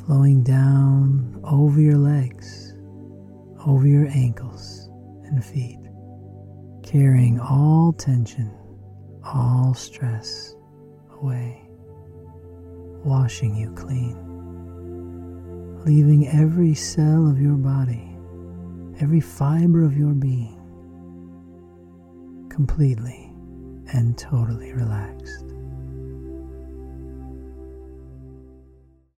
flowing down over your legs, over your ankles and feet, carrying all tension, all stress away, washing you clean, leaving every cell of your body, every fiber of your being completely and totally relaxed.